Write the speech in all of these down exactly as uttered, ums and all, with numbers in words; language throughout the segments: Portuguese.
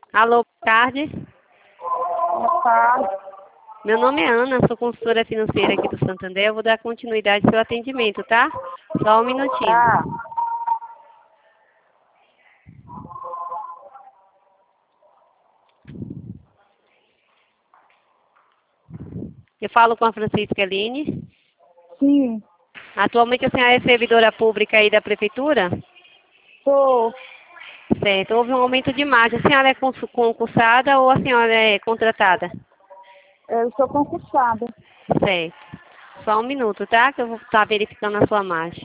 Alô, boa tarde. Boa tarde. Meu nome é Ana, sou consultora financeira aqui do Santander. Eu vou dar continuidade ao seu atendimento, tá? Só um minutinho. Tá. Eu falo com a Francisca Aline. Sim, Atualmente a senhora é servidora pública aí da prefeitura? sou. Certo. Houve um aumento de margem. A senhora é cons- concursada ou a senhora é contratada? Eu sou concursada. Certo. Só um minuto, tá? Que eu vou estar verificando a sua margem.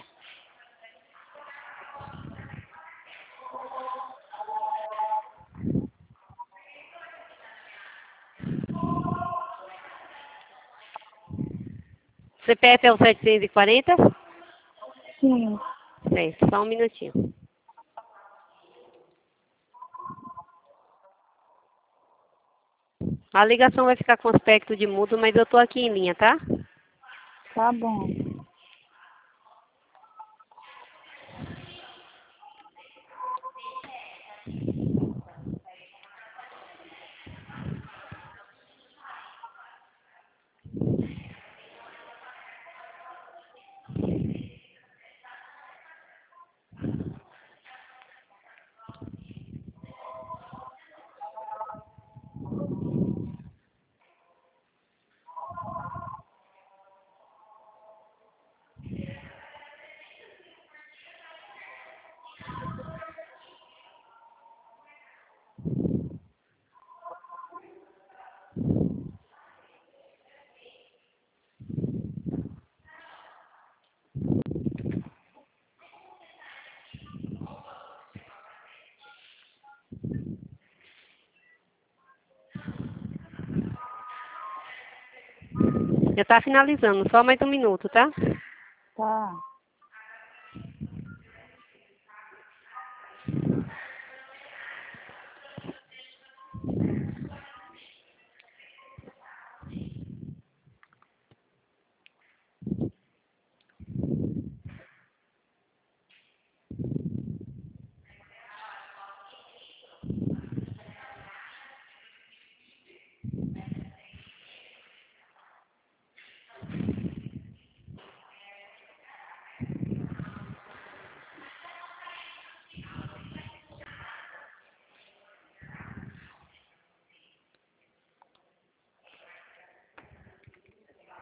C P F é o setecentos e quarenta? Sim. Certo. Só um minutinho. A ligação vai ficar com aspecto de mudo, mas eu tô aqui em linha, tá? Tá bom. Já tá finalizando, só mais um minuto, tá? Tá.